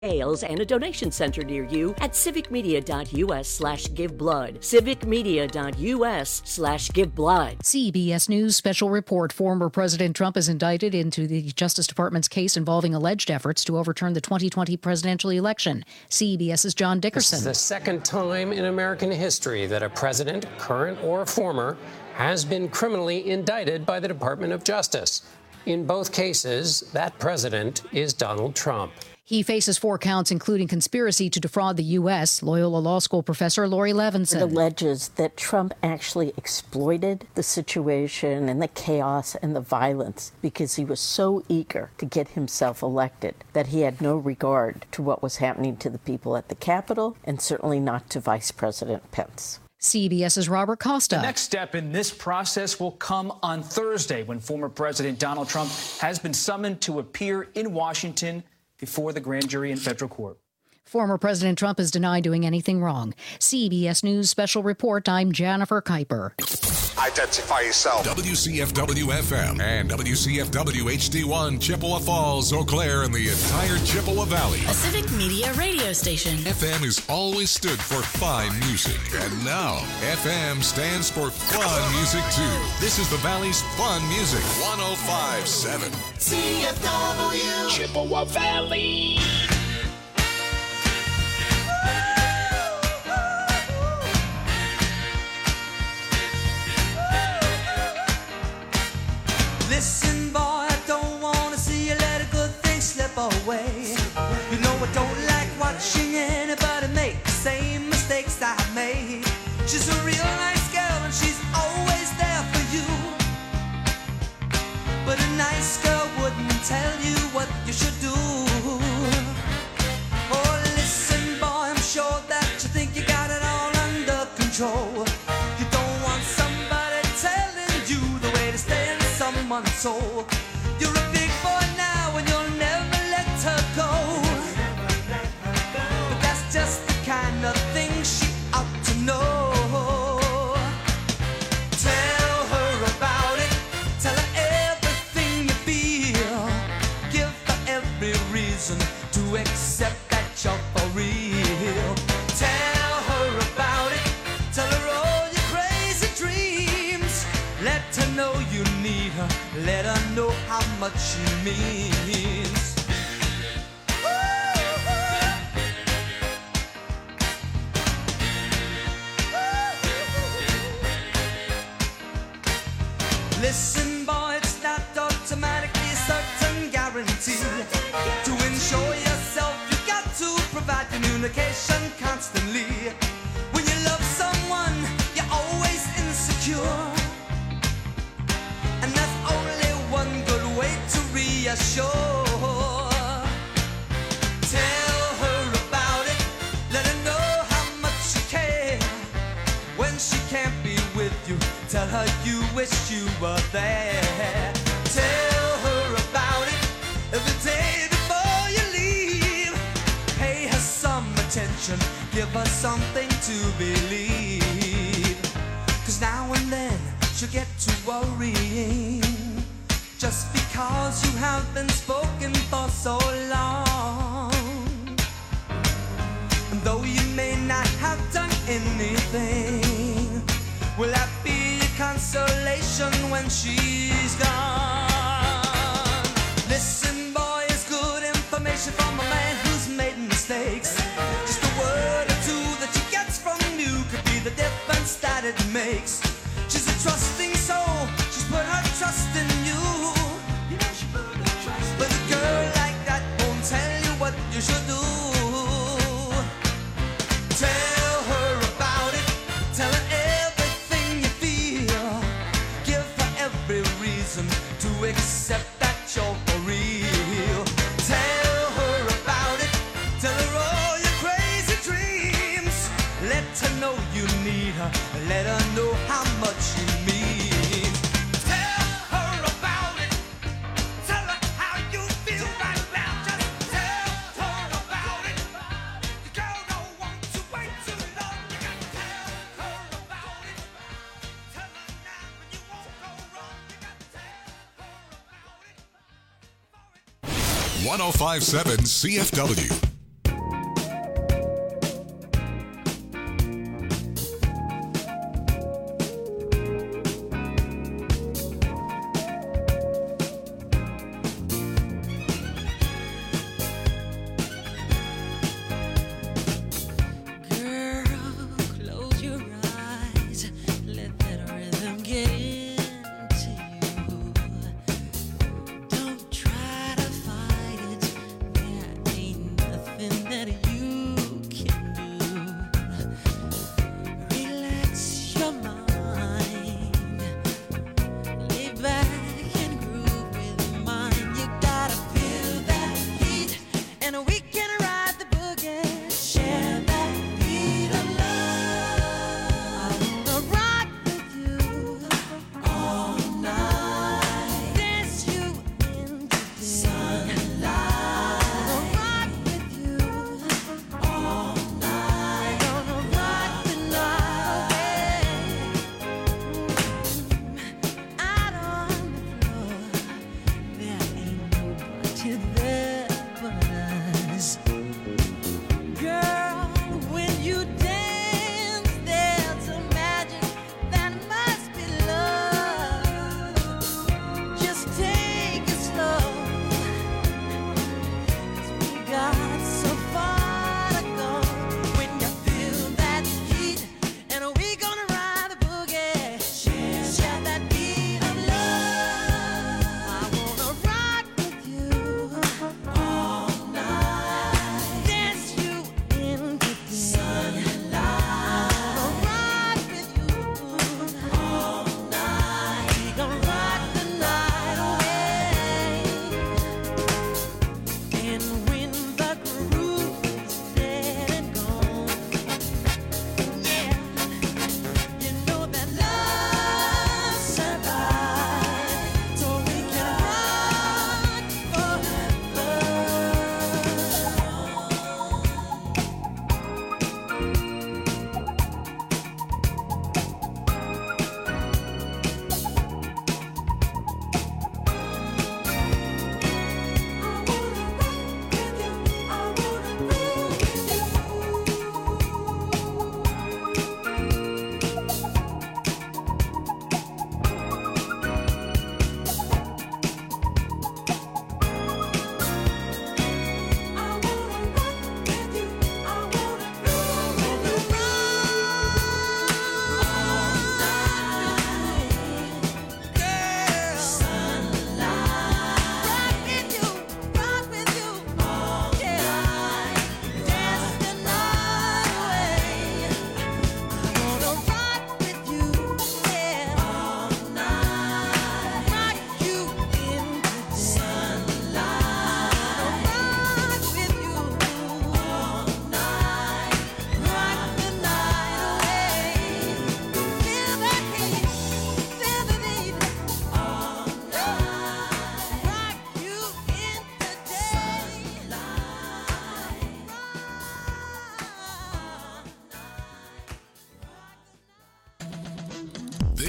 Ales and a donation center near you at civicmedia.us/giveblood. civicmedia.us/giveblood. CBS News special report. Former President Trump is indicted into the Justice Department's case involving alleged efforts to overturn the 2020 presidential election. CBS's John Dickerson. This is the second time in American history that a president, current or former, has been criminally indicted by the Department of Justice. In both cases, that president is Donald Trump. He faces 4 counts, including conspiracy to defraud the U.S. Loyola Law School professor Lori Levinson. It alleges that Trump actually exploited the situation and the chaos and the violence because he was so eager to get himself elected that he had no regard to what was happening to the people at the Capitol and certainly not to Vice President Pence. CBS's Robert Costa. The next step in this process will come on Thursday when former President Donald Trump has been summoned to appear in Washington before the grand jury in federal court. Former President Trump has denied doing anything wrong. CBS News special report. I'm Jennifer Kuiper. Identify yourself. WCFW-FM and WCFW-HD1, Chippewa Falls, Eau Claire, and the entire Chippewa Valley. A Civic Media radio station. FM has always stood for fine music. And now, FM stands for fun music, too. This is the Valley's fun music. 105.7. CFW. Chippewa Valley. Listen, boy, I don't want to see you let a good thing slip away. You know I don't like watching anybody make the same mistakes I made. She's a real nice girl and she's always there for you. But a nice girl wouldn't tell you what you should do. Oh, listen, boy, I'm sure that you think you got it all under control. You don't want somebody telling you the way to stay in someone's soul. You're a big boy now and you'll never let her go. But that's just the kind of thing she ought to know. Tell her about it. Tell her everything you feel. Give her every reason to accept that you're for real. Tell her about it. Tell her all your crazy dreams. Let her know you need her. Let her know how much she means. Listen, boy, it's not automatically a certain guarantee. To ensure yourself, you got to provide communication constantly. When you love someone, you're always insecure. And that's only one good way to reassure. Tell her about it. Let her know how much you care. When she can't be with you, tell her you wish you were there. Tell her about it every day before you leave. Pay her some attention. Give her something to believe. 'Cause now and then she'll get to worrying, just because you have been spoken for so long. And though you may not have done anything, will that be a consolation when she's gone? Listen, boy, it's good information from a man who's made mistakes. Just a word or two that she gets from you could be the difference that it makes. She's a trusting soul, she's put her trust in you. You know she put her trust. But a girl like that won't tell you what you should do. Tell her about it, tell her everything you feel. Give her every reason to accept that you're for real. Tell her about it, tell her all your crazy dreams. Let her know you need her, let her know how much you mean. Tell her about it, tell her how you feel right now. Just tell her about it. The girl don't want to wait too long. You gotta tell her about it. Tell her now and you won't go wrong. You gotta tell her about it. 105.7 CFW.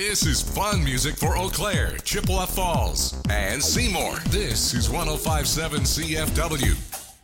This is fun music for Eau Claire, Chippewa Falls, and Seymour. This is 105.7 CFW.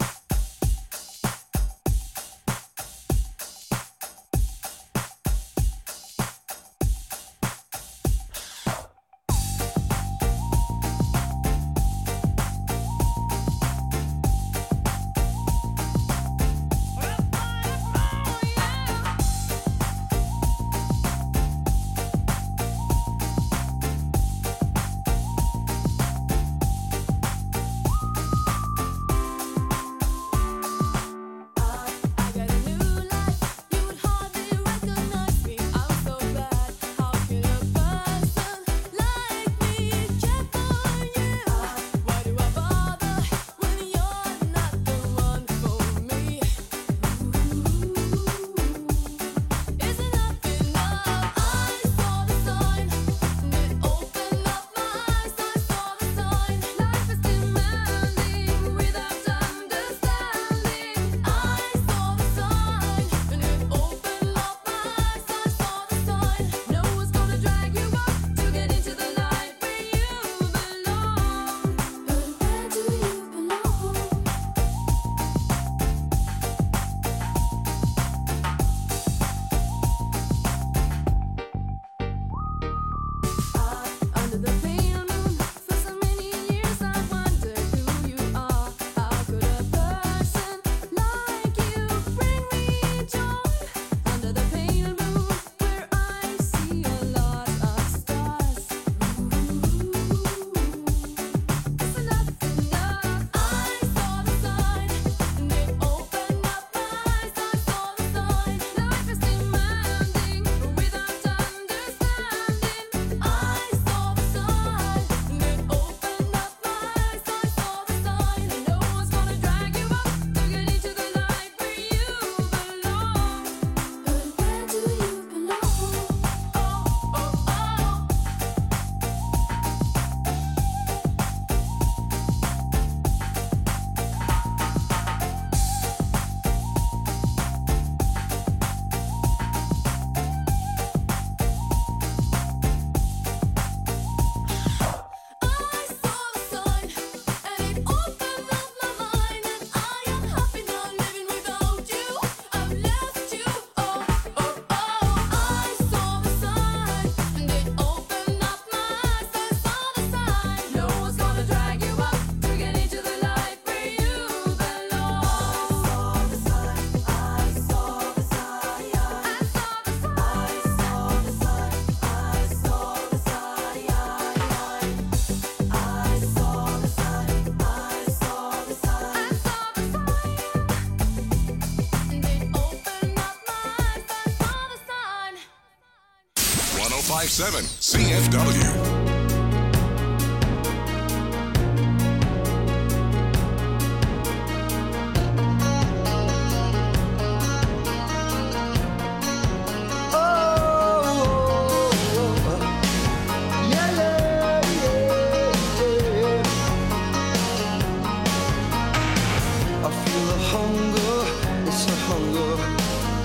CFW.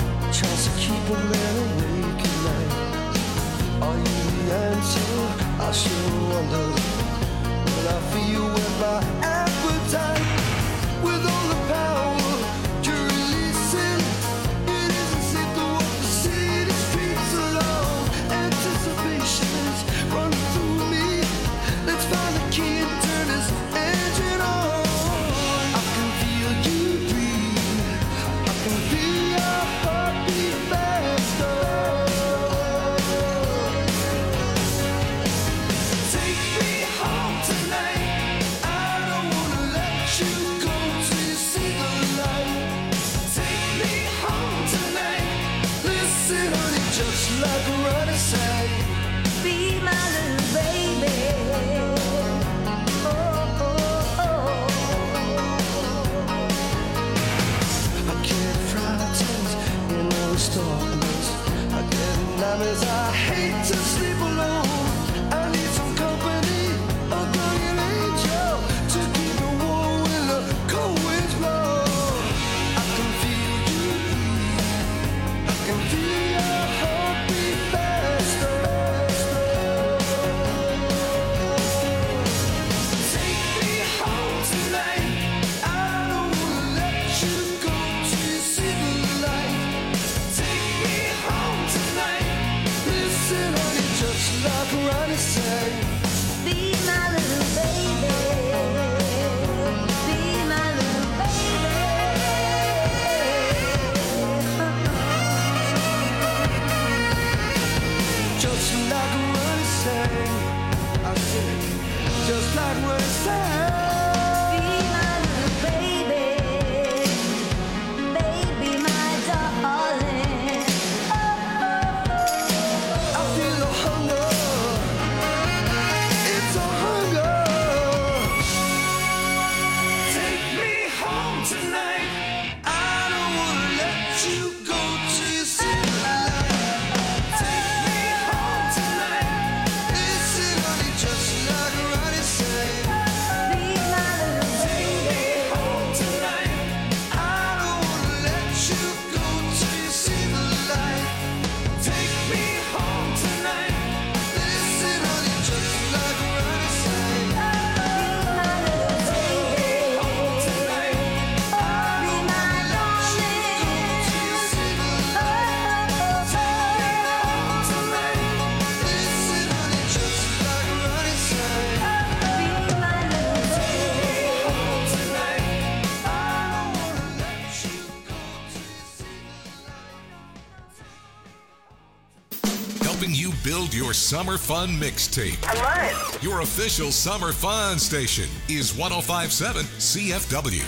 Are you the answer? I Build your summer fun mixtape. I love it. Your official summer fun station is 105.7 CFW.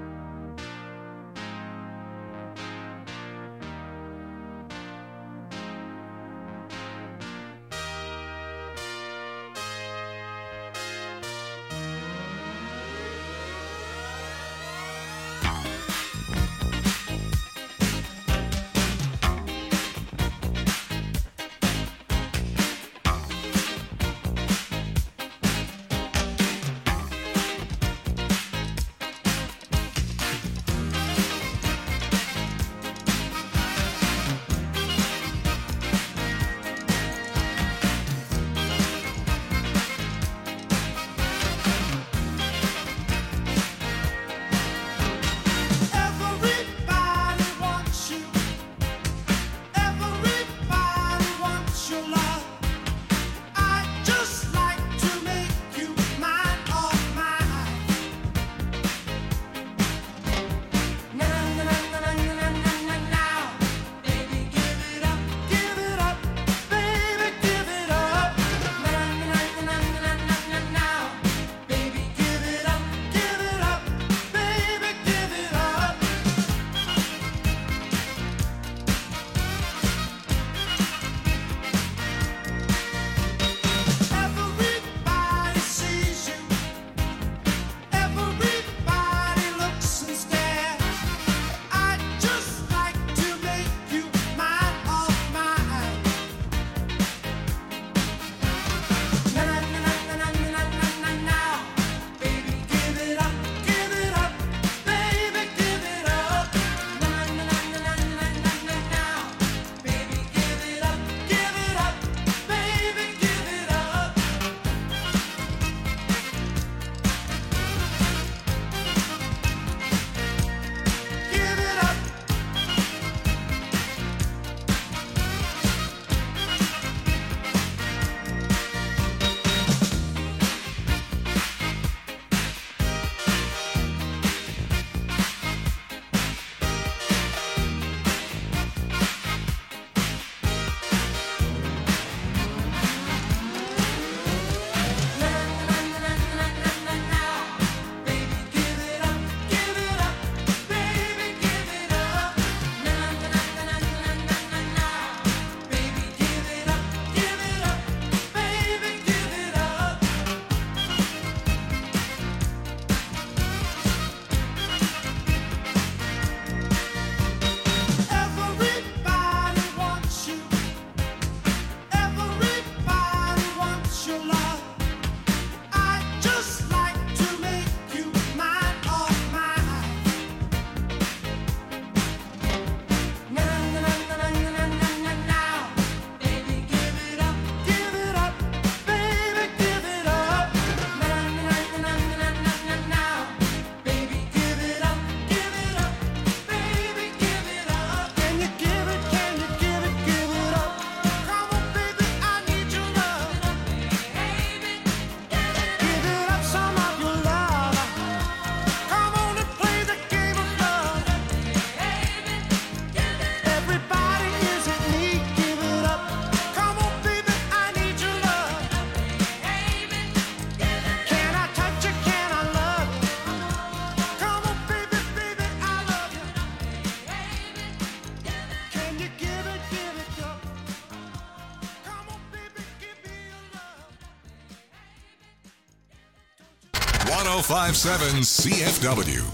.105.7 CFW.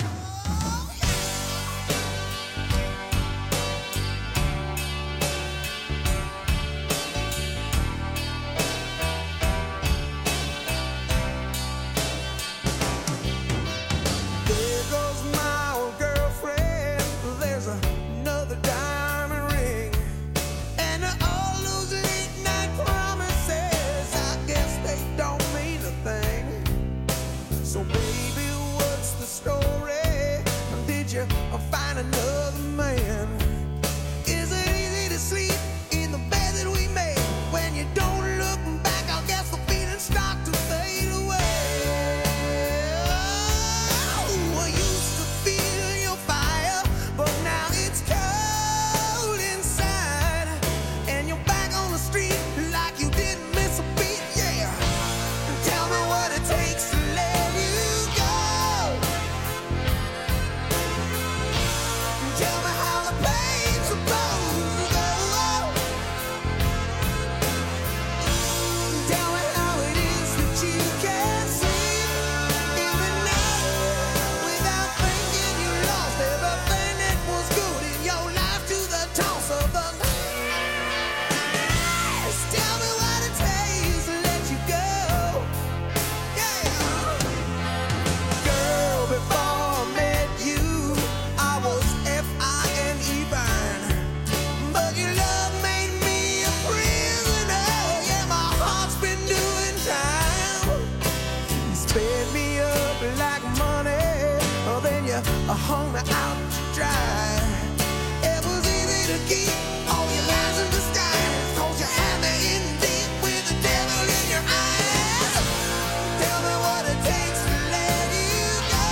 There goes my old girlfriend. There's a man. Is it easy to sleep in the bed that we made? When you don't look back, I guess the feelings start to fade away. Oh, I used to feel your fire, but now it's cold inside. And you're back on the street like you didn't miss a beat, yeah. Tell me what it takes to let you go. Tell me how the pain's supposed to go. Tell me how it is that you can't sleep in the night without thinking you lost everything that was good in your life to the toss of the glass. Tell me what it takes to let you go. Yeah. Girl, before I met you, I was F-I-N-E burn. But your love made me a prisoner. Yeah, my heart's been doing time. You sped me up like money, oh, then you hung me out to dry. It was easy to keep all your lies in disguise, 'cause you had me in deep with the devil in your eyes. Tell me what it takes to let you go.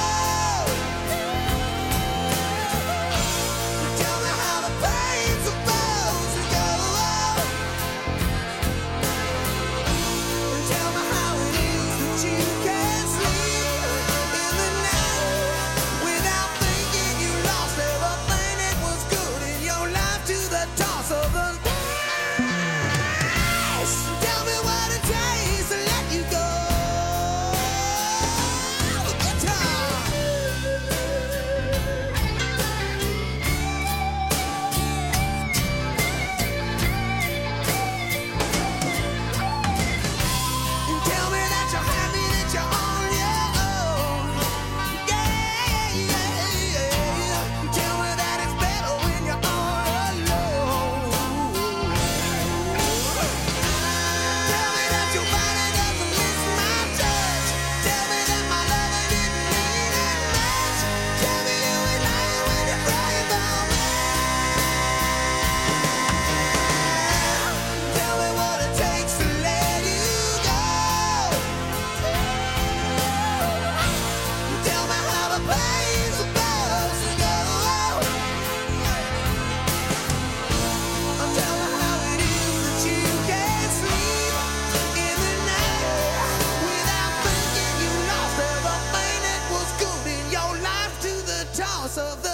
Tell me how the pain's supposed to go. Tell me how it is that you can't sleep in the night without thinking you lost everything that was good in your life to the toss of the glass. Tell me what it takes to let you go. Guitar. Tell me that you're happy, that you're on your own. Yeah, yeah, yeah. Tell me that it's better when you're all alone. Tell me that your body doesn't miss my touch. Tell me that my love didn't mean that much. Tell me you ain't lying when you're crying about me. Tell me what it takes to let you go. Tell me how the pain's supposed to go. Tell me how it is that you can't sleep in the night without thinking you lost everything that was good in your life to the toss of the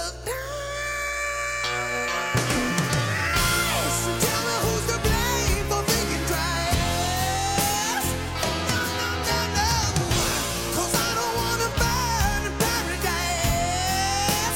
glass. Tell me who's to blame for thinking twice. No, 'cause I don't wanna burn in paradise.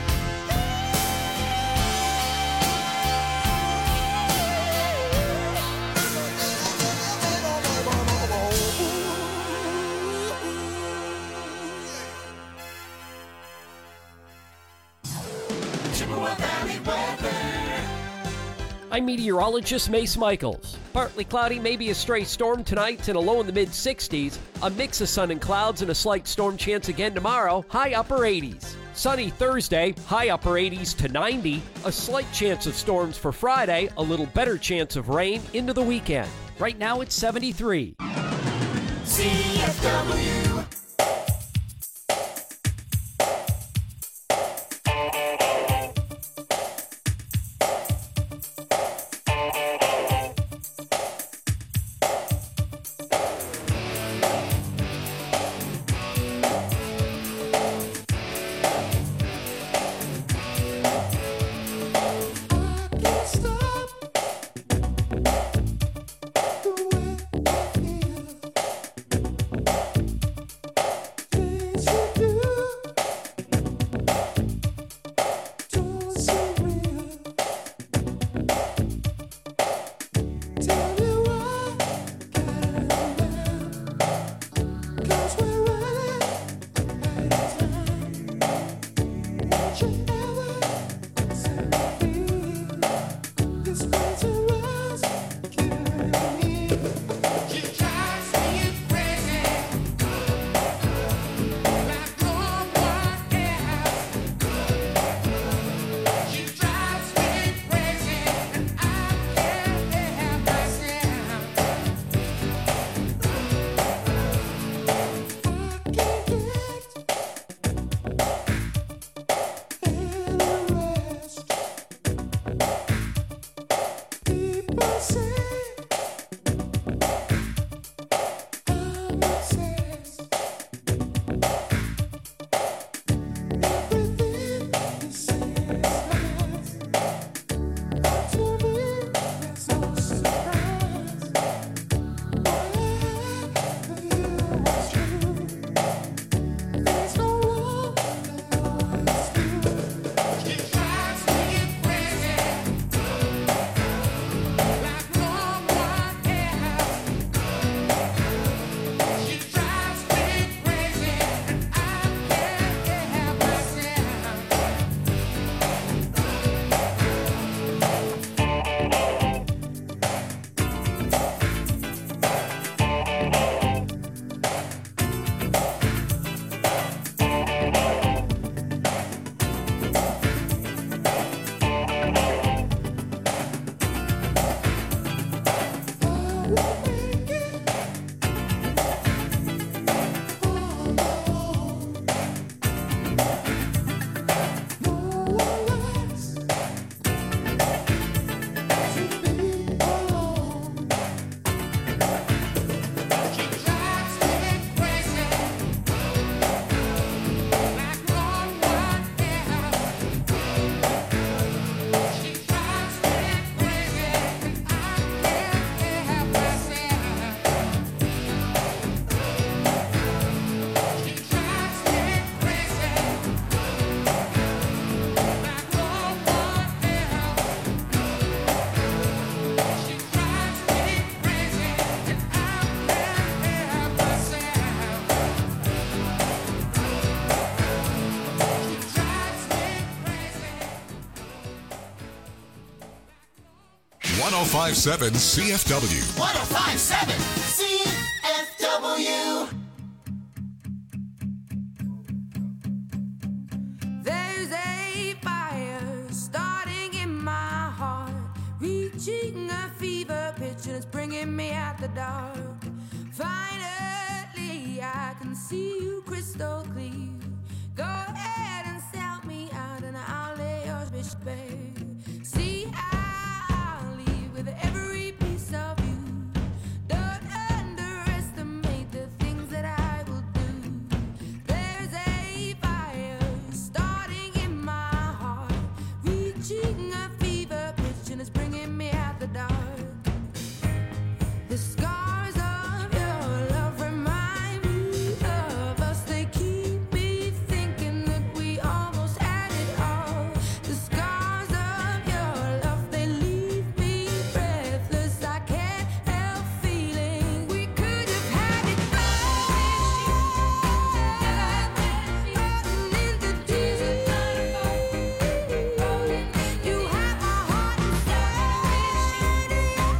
I'm meteorologist Mace Michaels. Partly cloudy, maybe a stray storm tonight and a low in the mid-60s. A mix of sun and clouds and a slight storm chance again tomorrow, high upper 80s. Sunny Thursday, high upper 80s to 90. A slight chance of storms for Friday, a little better chance of rain into the weekend. Right now it's 73. CFW. 1057 CFW. 1057 CFW. There's a fire starting in my heart, reaching a fever pitch, and it's bringing me out the dark. Finally, I can see you crystal clear. Go ahead and sell me out, and I'll lay your bitch bare. See, I'll leave with every piece of you. Don't underestimate the things that I will do. There's a fire starting in my heart, reaching a fever pitch, and it's bringing me out the dark. The scars of your love remind me of us. They keep me thinking that we almost had it all. The scars of your love, they leave me breathless. I can't help feeling we could have had it all. Rotten in the deep. You have my heart and soul.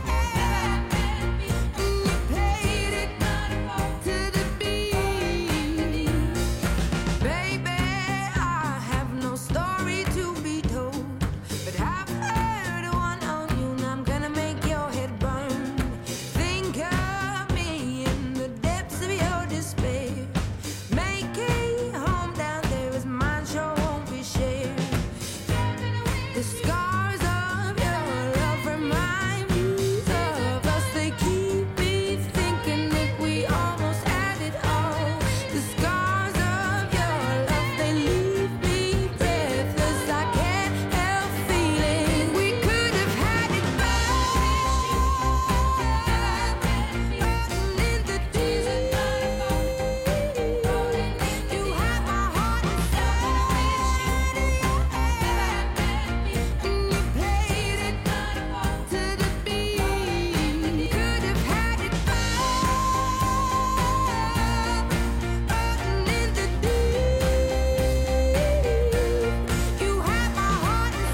You played it to the beat. Baby, I have no story to be told, but I've heard one on you, and I'm gonna make your head burn. Think of me in the depths of your despair. Make a home down there as mine sure won't be shared. The scars of your love remind me of us. They keep me thinking that we almost had it all. The scars of your love, they leave me breathless. I can't help feeling we could have had it all. Rotten in the deep. You have my heart and soul. You played it to the beat. Could have had it all. Rotten in the deep. You have my heart and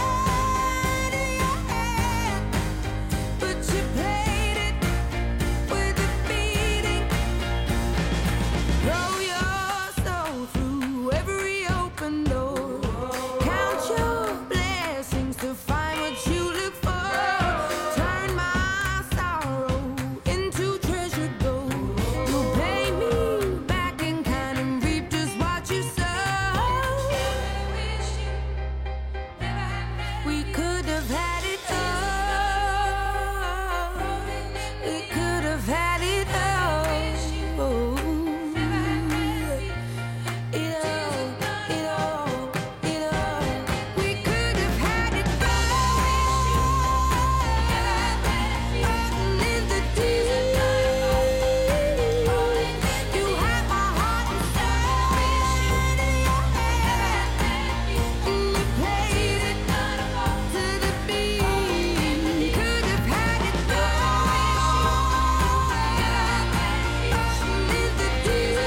soul. But you played it with a beating. Throw your soul through every open door. Count your blessings to find what you look for. Turn my sorrow into treasure gold. You'll pay me back in kind and reap just what you sow. We could have had it all. We could have had it all. It all. We could have had it all. Rotten in the deep. You have my heart and soul. You played it to the beat. Could have had it all. Rotten in the deep.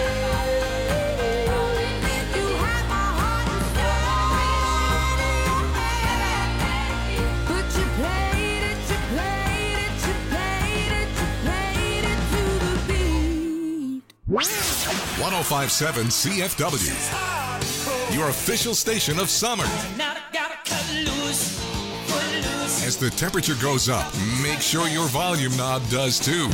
You have my heart and soul. But you played it to the beat. 1057 CFW. Your official station of summer. As the temperature goes up, make sure your volume knob does too.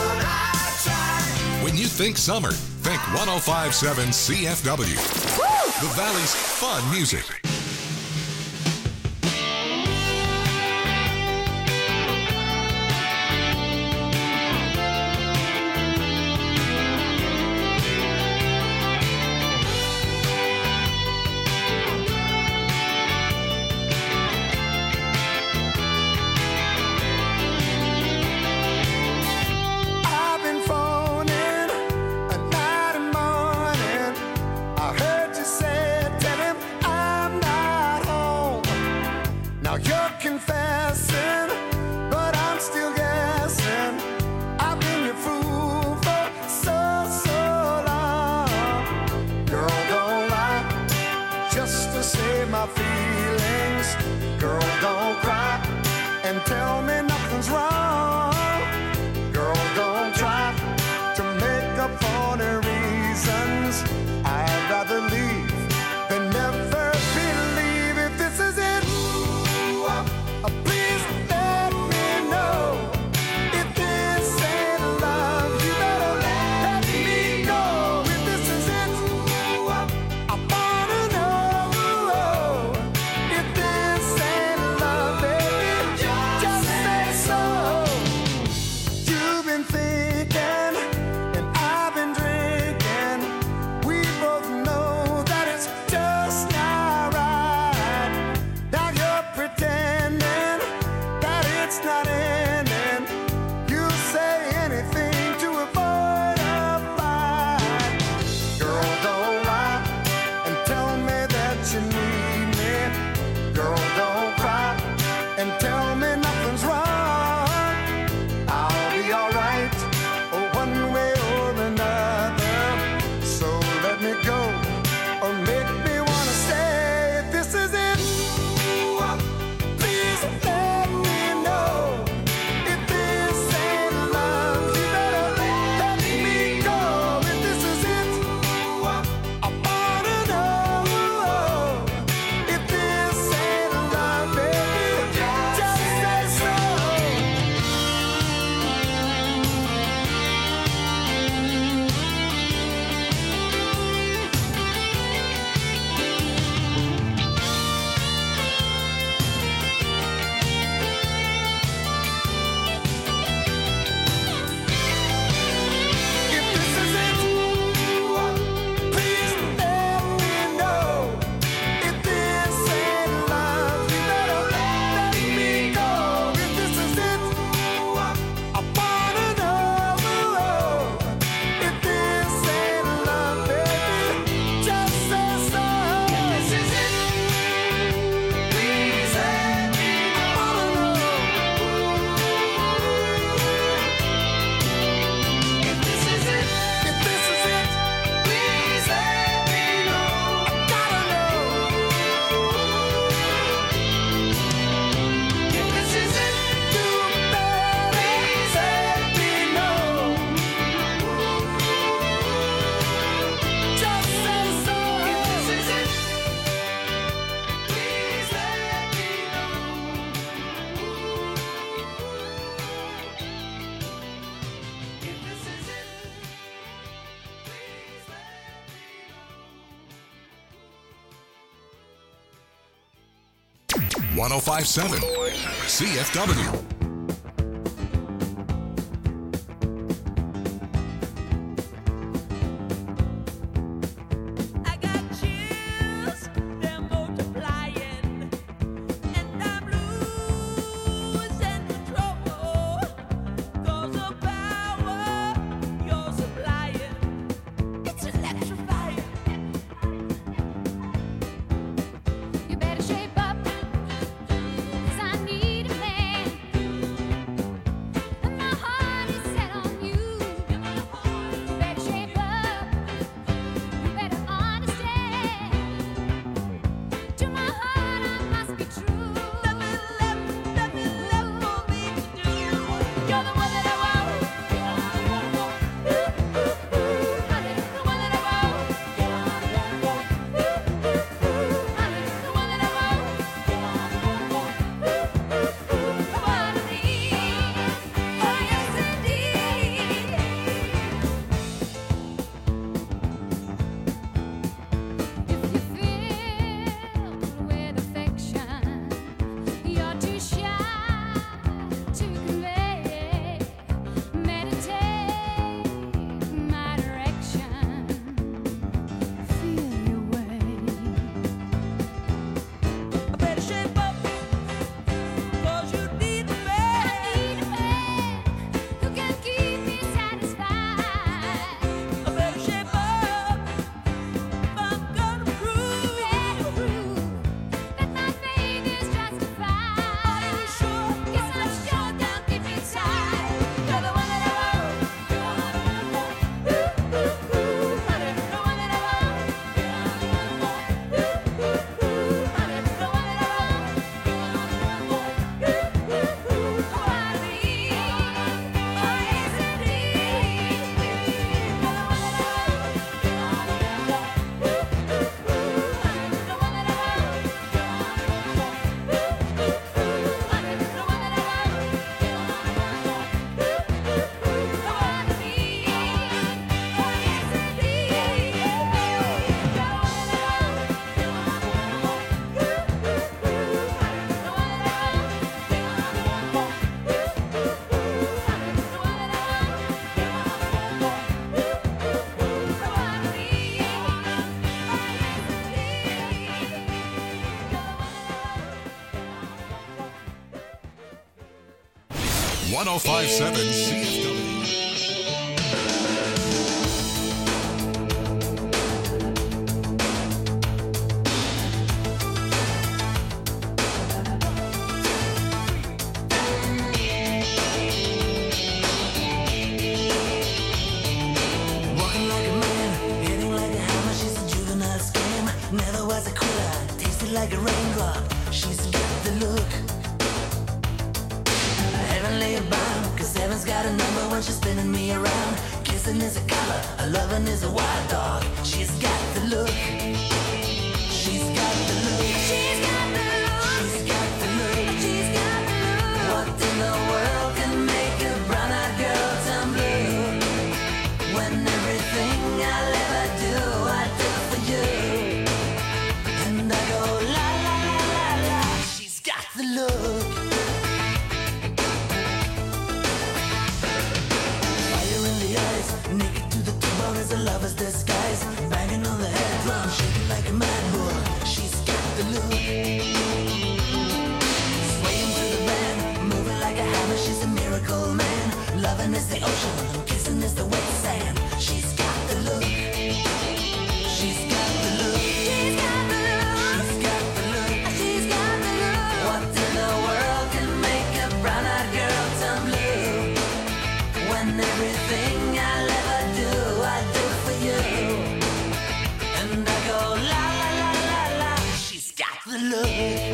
When you think summer, think 1057 CFW. The Valley's fun music. I've been phoning at night and morning. I heard you say, tell him I'm not home. Now you're confessing, but I'm still guessing. I've been your fool for so long. Girl, don't lie just to save my feelings. Girl, don't cry and tell Girl, don't cry and tell me nothing's wrong. I'll be alright, one way or another. So let me go, or make me wanna stay. If this is it, please let me know. If this ain't love, you better let me go. If this is it, I wanna know. If this ain't love, baby, just say so. If this is it, please let me know. If this ain't love, you better let me go. If this is it, I wanna know. If this ain't love, baby, just say so. If this is it, please let me know. I wanna know. If this is it, please let me know. I gotta know. If this is it, you better please let me know. Just say so. If this is it, please let me know. 105.7 CFW. I got chills, they're multiplying, and I'm losing control. 'Cause the power you're supplying, it's electrifying. You better shape up, 'cause I need a man. And my heart is set on you. You better shape up. You better understand. To my heart, I must be true. Nothing left for me to do. You're the one that I want. Honey, the one that I want. Honey, the one that I want. The one I need. Oh, yes, indeed. If you filled with affection, you're too shy to convey. Meditate my direction. Feel your way. I better shape up, 'cause you need a man. I need a man who can keep me satisfied. I better shape up. I'm gonna prove that my faith is justified. Are you sure? Yes, I'm sure. Down deep inside, you're the one that I want. Honey, the one that I want. Honey, the one that I want. Oh, I need. Oh, yes, indeed. You're the one that I want. The one that I want. Honey, the one that I want. The one I need. Oh, yes, indeed. The one that I want. The one that I want. CFW. 105.7 CFW. kissing is a color, a loving is a wild dog. She's got the look. She's got the look. She's got the look. She's got the look. She's got the look. What in the world can make a brown-eyed girl turn blue? When everything I'll ever do, I do for you. And I go la la la la la. She's got the look. Fire in the eyes, naked to the bone as a lover's disguise. Banging on the head drum, shaking like a mad bull. She's got the look. Swaying through the band, moving like a hammer. She's a miracle man. Loving is the ocean, kissing is the wet sand. She's got the look. She's got the look. She's got the look. She's got the look. She's got the look. What in the world can make a brown-eyed girl turn blue? When everything I'll ever do, I do for you. And I go la la la la la. She's got the look.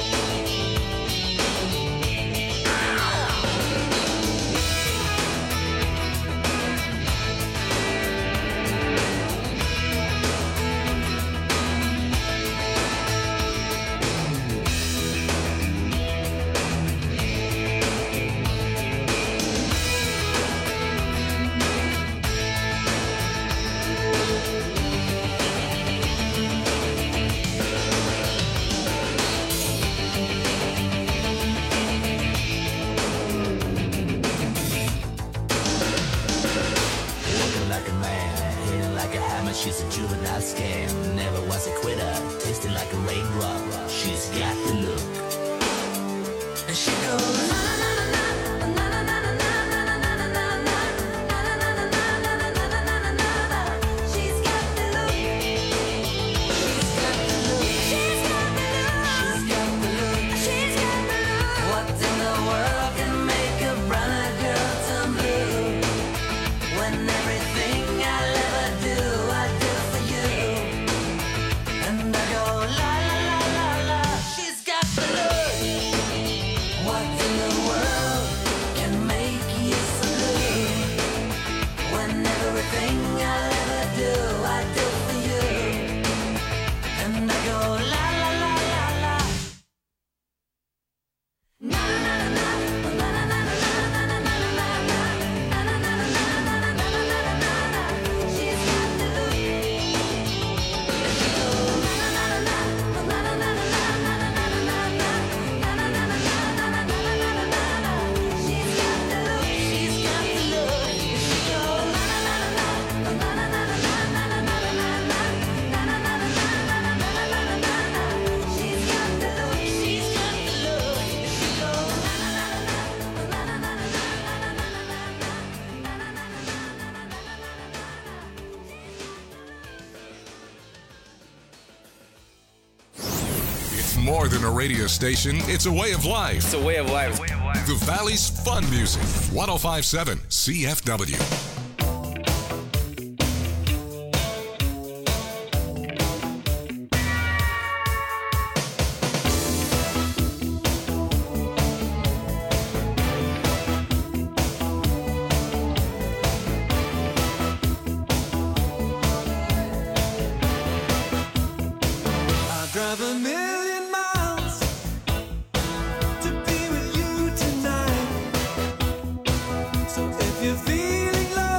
Like a man, hitting like a hammer. She's a juvenile scam. Never was a quitter, tasting like a raindrop. She's got the look. And she goes na na na na na na na na na na na na na. She's got the look. She's got the look. She's got the look. She's got the look. She's got the look. What in the world can make a brown-eyed girl turn blue? When everything I'll ever do, I do for you. And I go la la la la la. She's got the look. What in the world can make you so blue? When everything I'll ever do, I do for you. And I go la la la la la. Na na na na na na na na na na na na. She's got the look. She goes na na na na na na na na na na na na na. She's got the look. She's got the look. She goes na na na na na na na na na na na na. She's got the look. She's got the look. She goes na na na na na na na na. It's more than a radio station, it's a way of life. It's a way of life. The Valley's Fun Music. 105.7 CFW. I drive a million miles to be with you tonight. So if you're feeling low,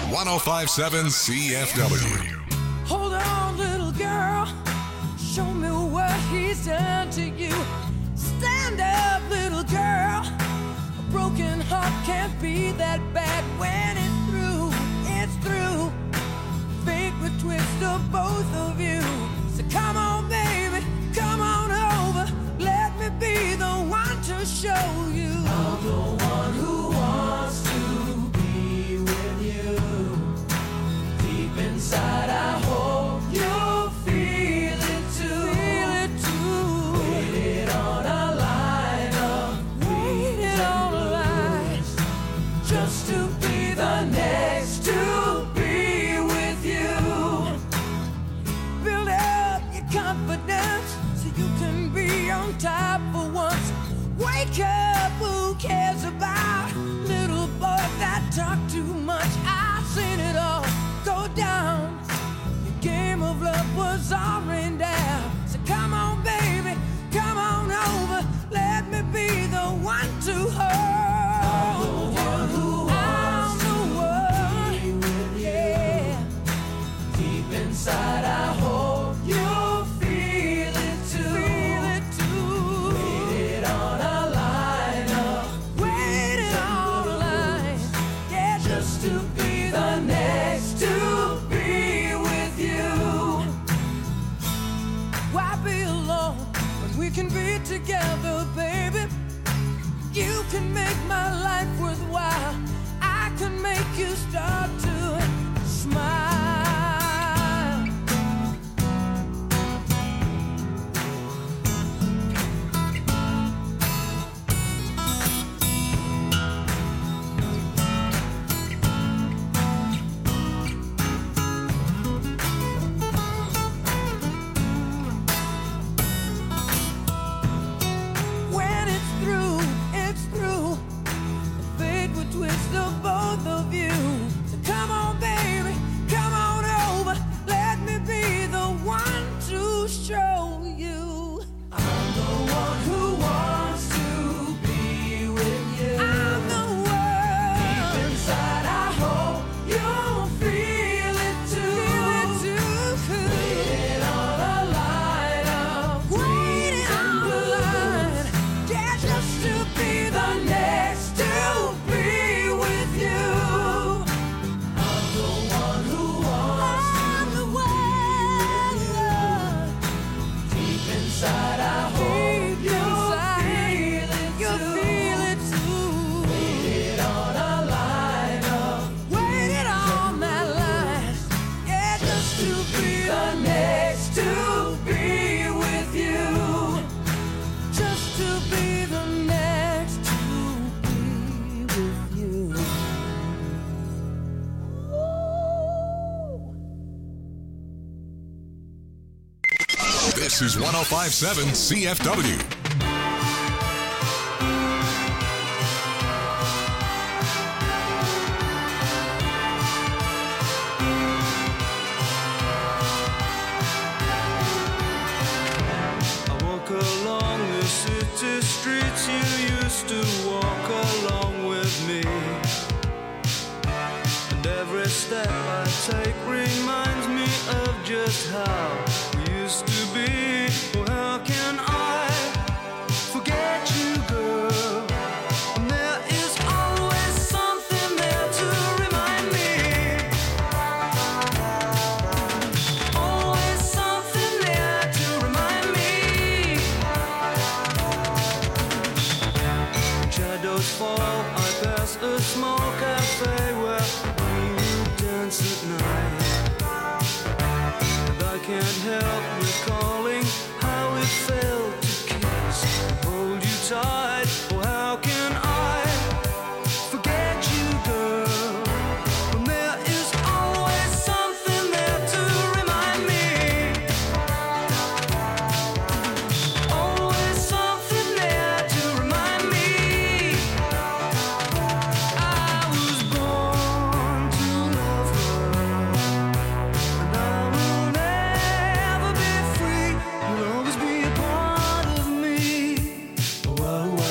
1057 CFW. Hold on, little girl. Show me what he's done to you. Stand up, little girl. A broken heart can't be that bad when it's through. It's through. Fate would twist of both of you. So come on, baby, come on over. Let me be the one to show you. I'm the one who wants to be with you. Deep inside, I hope you'll feel it too. Feel it too. Waited on a line of waited on a line just to be the next to be with you. Build up your confidence so you can be on top for once. Wake up, who cares about little boys that talk too much? I've seen it all go down. Your game of love was all rained down. So come on, baby, come on over. Let me be the one to hold you. I'm the one, yeah. Deep inside, I hope you'll feel it too. Feel it too. Waited on a line up. Waited on a line. Yeah, just to be the next to be with you. Why be alone when we can be together, baby? You can make my life worthwhile. I can make you start to smile. When it's through, it's through. The fate would twist of both of you. So come on, baby, come on over. Let me be the one to show you. I'm the one who wants to be with you. I'm the one. Deep inside, I hope you'll feel it too. Feel it too. Waiting on a line of waiting on a line. Yeah, just to be the next to be with you. I'm the one who wants to be with you. Deep inside, I hope you'll feel it too. Waited on a line of waited on that line. Yeah, just to be the next to be with you. Just to be the next to be with you. This is 1057 CFW. I walk along the city streets you used to walk along with me. And every step I take reminds me of just how we used to be. Oh, how can I forget you, girl? And there is always something there to remind me. Always something there to remind me. When shadows fall, I pass a small cafe where we would dance at night. And I can't help recalling how it felt to kiss and hold you tight. Oh, how can I forget you, girl? When there is always something there to remind me. Always something there to remind me. I was born to love her, and I will never be free. You'll always be a part of me. Oh, oh,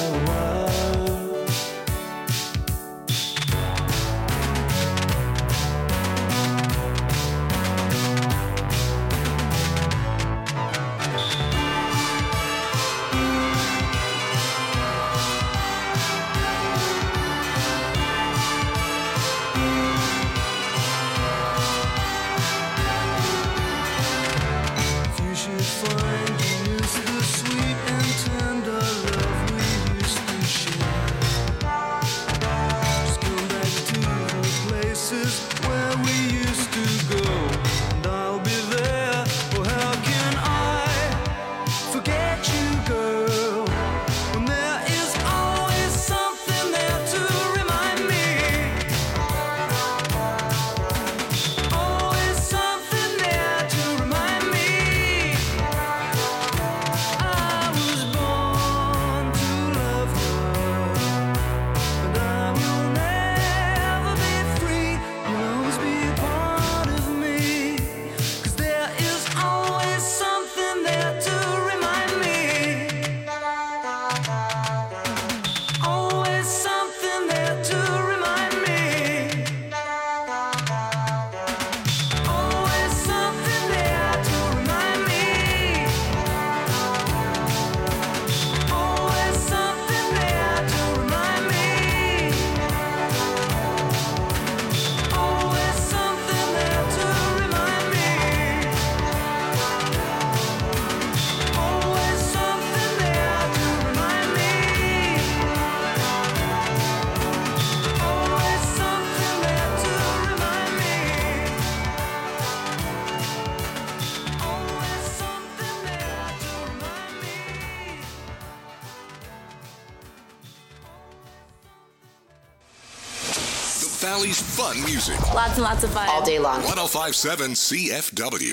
Valley's fun music. Lots and lots of fun. All day long. 105.7 CFW.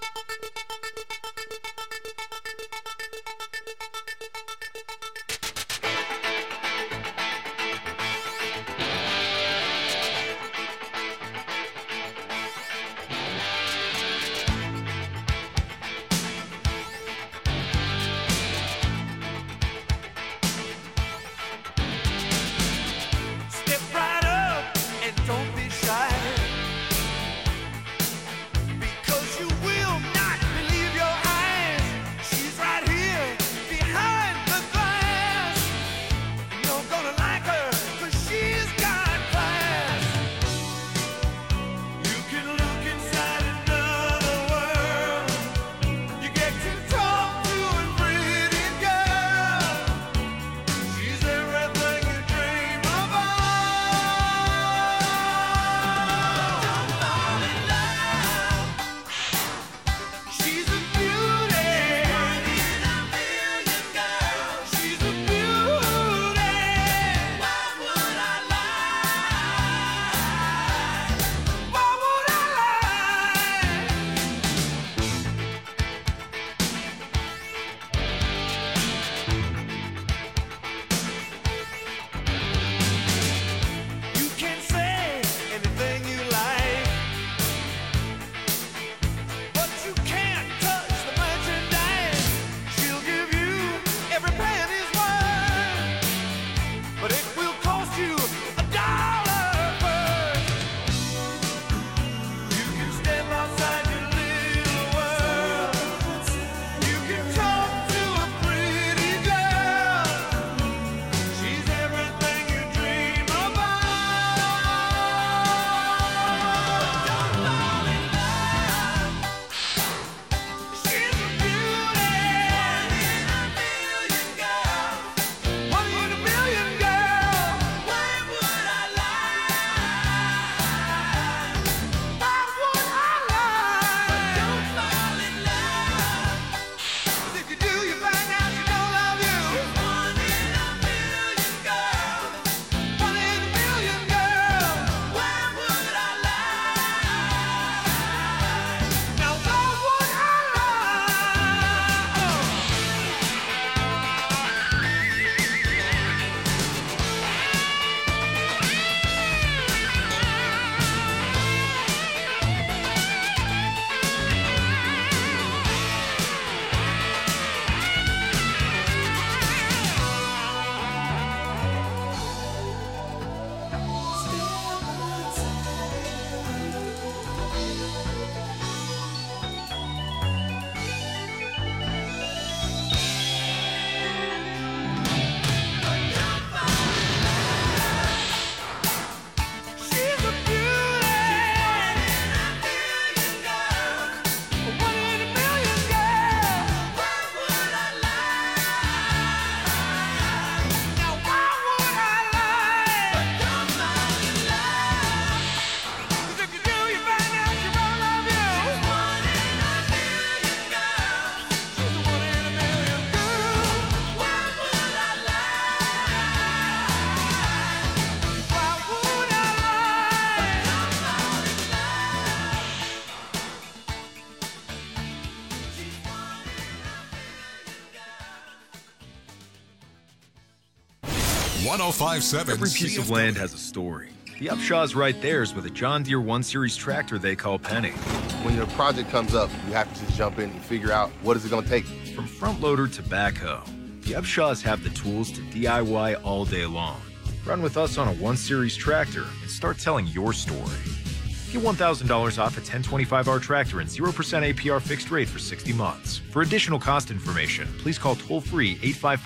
Every piece of land has a story. The Upshaw's right there is with a John Deere 1 Series tractor they call Penny. When your project comes up, you have to just jump in and figure out what is it going to take. From front loader to backhoe, the Upshaws have the tools to DIY all day long. Run with us on a 1 Series tractor and start telling your story. Get $1,000 off a 1025R tractor and 0% APR fixed rate for 60 months. For additional cost information, please call toll-free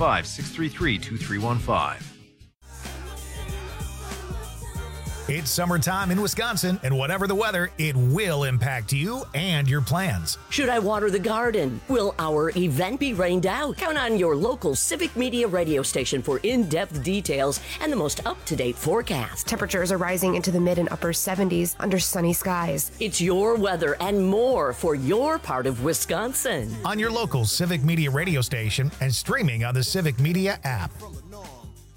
855-633-2315. It's summertime in Wisconsin, and whatever the weather, it will impact you and your plans. Should I water the garden? Will our event be rained out? Count on your local Civic Media radio station for in-depth details and the most up-to-date forecast. Temperatures are rising into the mid and upper 70s under sunny skies. It's your weather and more for your part of Wisconsin. On your local Civic Media radio station and streaming on the Civic Media app.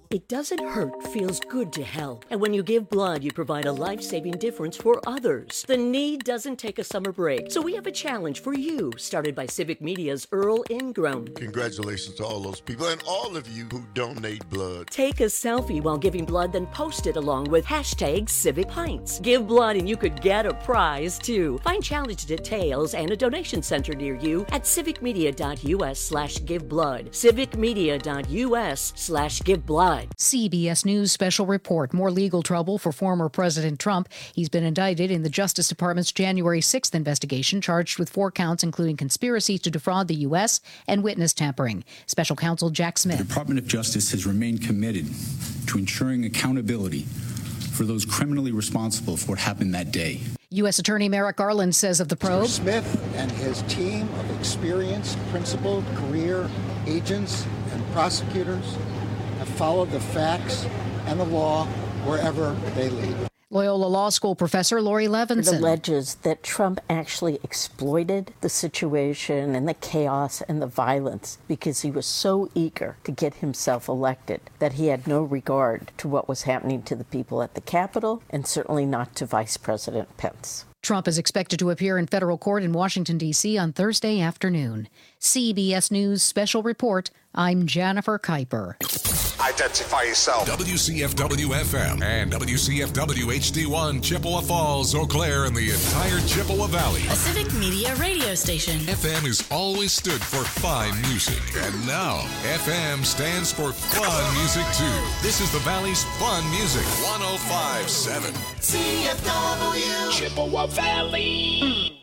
It doesn't hurt, feels good to help. And when you give blood, you provide a life-saving difference for others. The need doesn't take a summer break. So we have a challenge for you, started by Civic Media's Earl Ingram. Congratulations to all those people and all of you who donate blood. Take a selfie while giving blood, then post it along with hashtag Civic Pints. Give blood and you could get a prize, too. Find challenge details and a donation center near you at civicmedia.us/giveblood. civicmedia.us/giveblood. CBS News special report. More legal trouble for former President Trump. He's been indicted in the Justice Department's January 6th investigation, charged with 4 counts, including conspiracy to defraud the U.S. and witness tampering. Special counsel Jack Smith. The Department of Justice has remained committed to ensuring accountability for those criminally responsible for what happened that day. U.S. Attorney Merrick Garland says of the probe, Mr. Smith and his team of experienced, principled career agents and prosecutors have followed the facts and the law wherever they lead. Loyola Law School professor Lori Levinson. It alleges that Trump actually exploited the situation and the chaos and the violence because he was so eager to get himself elected that he had no regard to what was happening to the people at the Capitol and certainly not to Vice President Pence. Trump is expected to appear in federal court in Washington, D.C. on Thursday afternoon. CBS News special report. I'm Jennifer Kuiper. Identify yourself. WCFW-FM and WCFW-HD1 Chippewa Falls, Eau Claire, and the entire Chippewa Valley. A Civic Media radio station. FM has always stood for fine music. And now, FM stands for fun music, too. This is the Valley's fun music. 105.7. CFW. Chippewa Valley.